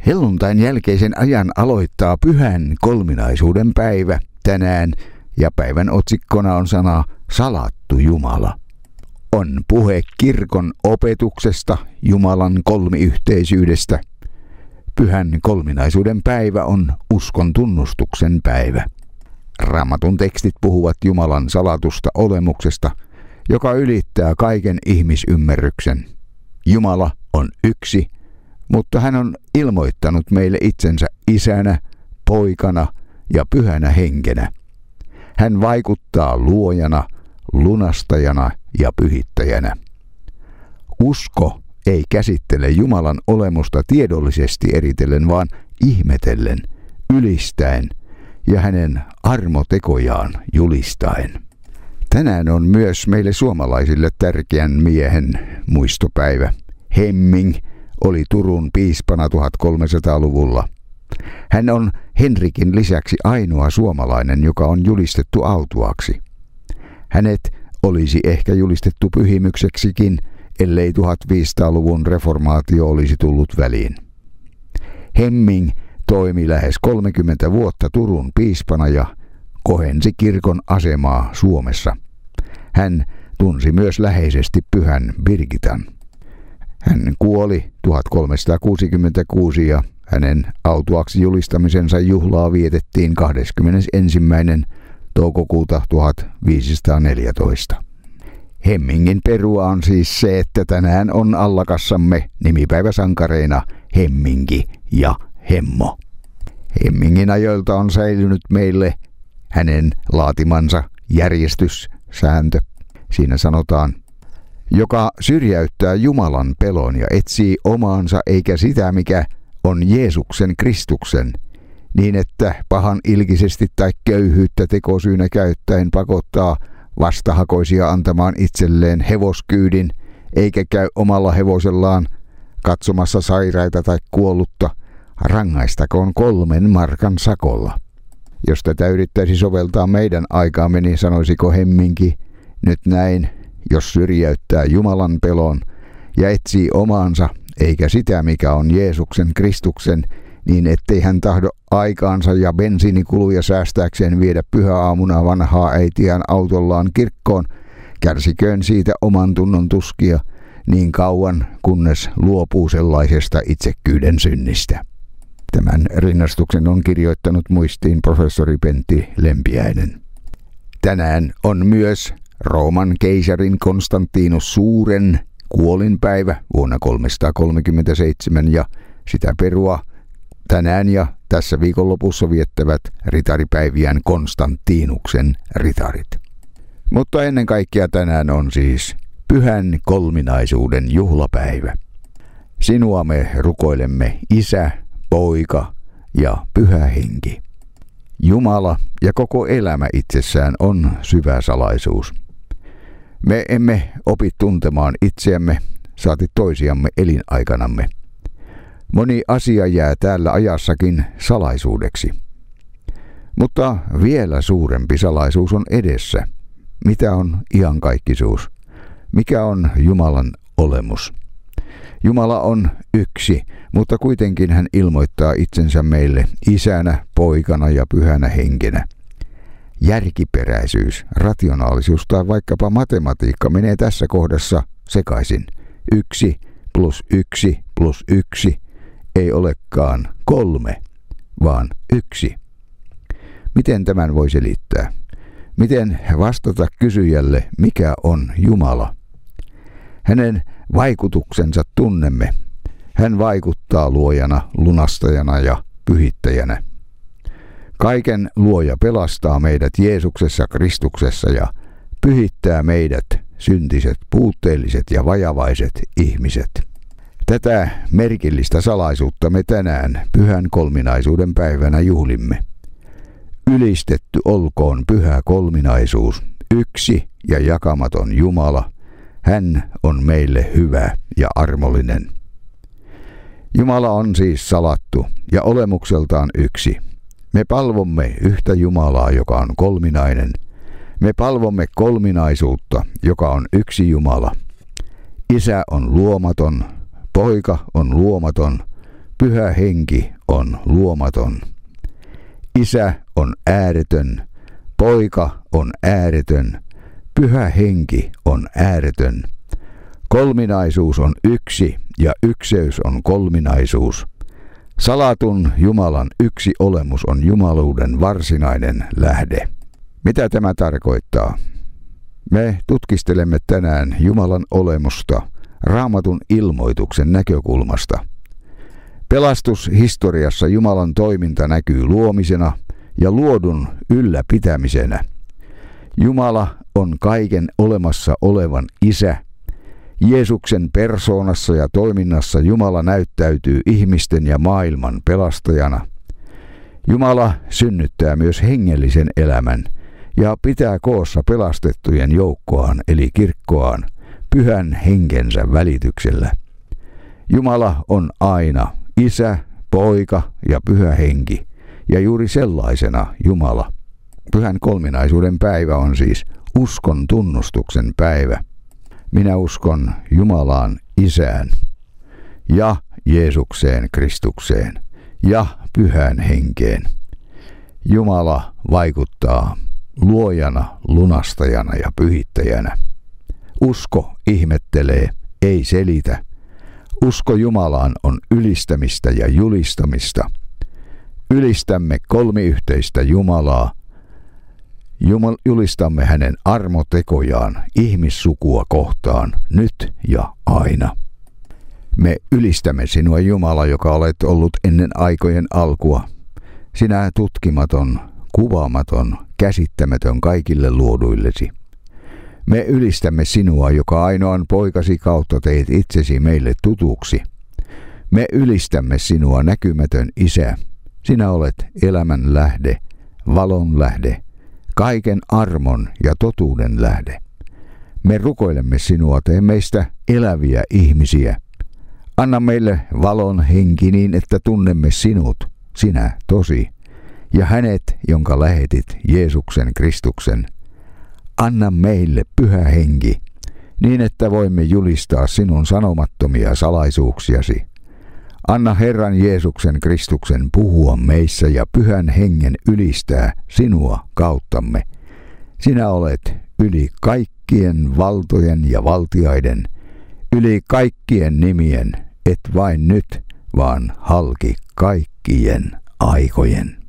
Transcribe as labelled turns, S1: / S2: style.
S1: Helluntain jälkeisen ajan aloittaa Pyhän Kolminaisuuden päivä tänään ja päivän otsikkona on sana Salattu Jumala. On puhe kirkon opetuksesta, Jumalan kolmiyhteisyydestä. Pyhän Kolminaisuuden päivä on uskon tunnustuksen päivä. Raamatun tekstit puhuvat Jumalan salatusta olemuksesta, joka ylittää kaiken ihmisymmärryksen. Jumala on yksi, mutta hän on ilmoittanut meille itsensä isänä, poikana ja pyhänä henkenä. Hän vaikuttaa luojana, lunastajana ja pyhittäjänä. Usko ei käsittele Jumalan olemusta tiedollisesti eritellen, vaan ihmetellen, ylistäen ja hänen armotekojaan julistaen. Tänään on myös meille suomalaisille tärkeän miehen muistopäivä. Hemming oli Turun piispana 1300-luvulla. Hän on Henrikin lisäksi ainoa suomalainen, joka on julistettu autuaksi. Hänet olisi ehkä julistettu pyhimykseksikin, ellei 1500-luvun reformaatio olisi tullut väliin. Hemming toimi lähes 30 vuotta Turun piispana ja kohensi kirkon asemaa Suomessa. Hän tunsi myös läheisesti pyhän Birgitan. Hän kuoli 1366 ja hänen autuaksi julistamisensa juhlaa vietettiin 21. toukokuuta 1514. Hemmingin perua on siis se, että tänään on allakassamme nimipäiväsankareina Hemminki ja Hemmo. Hemmingin ajoilta on säilynyt meille hänen laatimansa järjestyssääntö. Siinä sanotaan, joka syrjäyttää Jumalan pelon ja etsii omaansa eikä sitä, mikä on Jeesuksen Kristuksen, niin että pahan ilkisesti tai köyhyyttä tekosyynä käyttäen pakottaa vastahakoisia antamaan itselleen hevoskyydin, eikä käy omalla hevosellaan katsomassa sairaita tai kuollutta, rangaistakoon 3 markan sakolla. Jos tätä yrittäisi soveltaa meidän aikaamme, niin sanoisiko Hemminki nyt näin, jos syrjäyttää Jumalan pelon ja etsii omaansa, eikä sitä, mikä on Jeesuksen Kristuksen, niin ettei hän tahdo aikaansa ja bensiinikuluja säästääkseen viedä pyhäaamuna vanhaa äitiään autollaan kirkkoon, kärsiköön siitä oman tunnon tuskia niin kauan, kunnes luopuu sellaisesta itsekkyyden synnistä. Tämän rinnastuksen on kirjoittanut muistiin professori Pentti Lempiäinen. Tänään on myös Rooman keisarin Konstantinus Suuren kuolinpäivä vuonna 337 ja sitä perua tänään ja tässä viikonlopussa viettävät ritaripäiviään Konstantinuksen ritarit. Mutta ennen kaikkea tänään on siis Pyhän Kolminaisuuden juhlapäivä. Sinua me rukoilemme, Isä, Poika ja Pyhä Henki. Jumala ja koko elämä itsessään on syvä salaisuus. Me emme opi tuntemaan itseämme, saati toisiamme elinaikanamme. Moni asia jää täällä ajassakin salaisuudeksi. Mutta vielä suurempi salaisuus on edessä. Mitä on iankaikkisuus? Mikä on Jumalan olemus? Jumala on yksi, mutta kuitenkin hän ilmoittaa itsensä meille isänä, poikana ja pyhänä henkenä. Järkiperäisyys, rationaalisuus tai vaikkapa matematiikka menee tässä kohdassa sekaisin. 1 + 1 + 1 ei olekaan 3, vaan 1. Miten tämän voi selittää? Miten vastata kysyjälle, mikä on Jumala? Hänen vaikutuksensa tunnemme. Hän vaikuttaa luojana, lunastajana ja pyhittäjänä. Kaiken luoja pelastaa meidät Jeesuksessa Kristuksessa ja pyhittää meidät, syntiset, puutteelliset ja vajavaiset ihmiset. Tätä merkillistä salaisuutta me tänään Pyhän Kolminaisuuden päivänä juhlimme. Ylistetty olkoon Pyhä Kolminaisuus, yksi ja jakamaton Jumala. Hän on meille hyvä ja armollinen. Jumala on siis salattu ja olemukseltaan yksi. Me palvomme yhtä Jumalaa, joka on kolminainen. Me palvomme kolminaisuutta, joka on yksi Jumala. Isä on luomaton, Poika on luomaton, Pyhä Henki on luomaton. Isä on ääretön, Poika on ääretön, Pyhä Henki on ääretön. Kolminaisuus on yksi ja ykseys on kolminaisuus. Salatun Jumalan yksi olemus on jumaluuden varsinainen lähde. Mitä tämä tarkoittaa? Me tutkistelemme tänään Jumalan olemusta Raamatun ilmoituksen näkökulmasta. Pelastushistoriassa Jumalan toiminta näkyy luomisena ja luodun ylläpitämisenä. Jumala on kaiken olemassa olevan Isä. Jeesuksen persoonassa ja toiminnassa Jumala näyttäytyy ihmisten ja maailman pelastajana. Jumala synnyttää myös hengellisen elämän ja pitää koossa pelastettujen joukkoaan eli kirkkoaan Pyhän Henkensä välityksellä. Jumala on aina Isä, Poika ja Pyhä Henki, ja juuri sellaisena Jumala. Pyhän kolminaisuuden päivä on siis uskon tunnustuksen päivä. Minä uskon Jumalaan Isään ja Jeesukseen Kristukseen ja Pyhään Henkeen. Jumala vaikuttaa luojana, lunastajana ja pyhittäjänä. Usko ihmettelee, ei selitä. Usko Jumalaan on ylistämistä ja julistamista. Ylistämme kolmiyhteistä Jumalaa. Julistamme hänen armotekojaan ihmissukua kohtaan nyt ja aina. Me ylistämme sinua Jumala, joka olet ollut ennen aikojen alkua. Sinä tutkimaton, kuvaamaton, käsittämätön kaikille luoduillesi. Me ylistämme sinua, joka ainoan poikasi kautta teit itsesi meille tutuksi. Me ylistämme sinua, näkymätön Isä. Sinä olet elämän lähde, valon lähde, kaiken armon ja totuuden lähde. Me rukoilemme sinua, tee meistä eläviä ihmisiä. Anna meille valon henki niin, että tunnemme sinut, sinä tosi, ja hänet, jonka lähetit, Jeesuksen Kristuksen. Anna meille Pyhä Henki, niin että voimme julistaa sinun sanomattomia salaisuuksiasi. Anna Herran Jeesuksen Kristuksen puhua meissä ja Pyhän Hengen ylistää sinua kauttamme. Sinä olet yli kaikkien valtojen ja valtiaiden, yli kaikkien nimien, et vain nyt, vaan halki kaikkien aikojen.